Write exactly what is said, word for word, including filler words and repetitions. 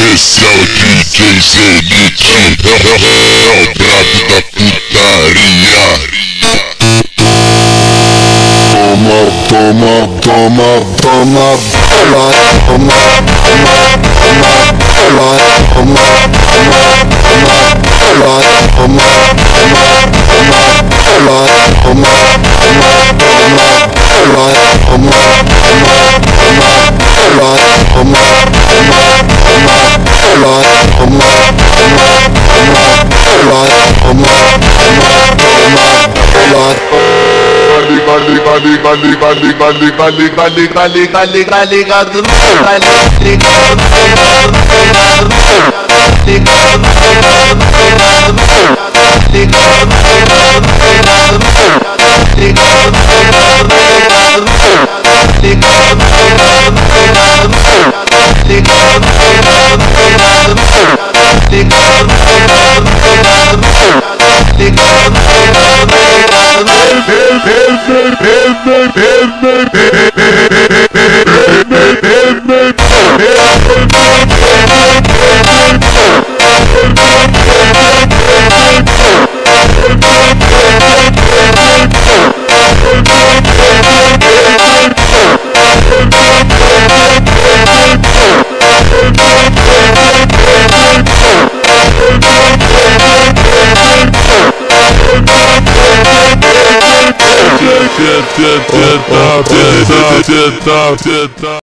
Esse é o D J Zenith, é, é, é o brabo da putaria. Toma, toma, toma, toma, bola, toma, toma, toma, bola, toma, toma, toma, bola, toma, toma, toma, bola, toma, toma, toma, bola, toma, toma, toma, bola, toma, toma, toma, bola, toma, toma, toma, bola. Liga, liga, liga, liga, liga, liga, liga, liga, liga, liga, liga do Teta, teta, teta, teta, teta.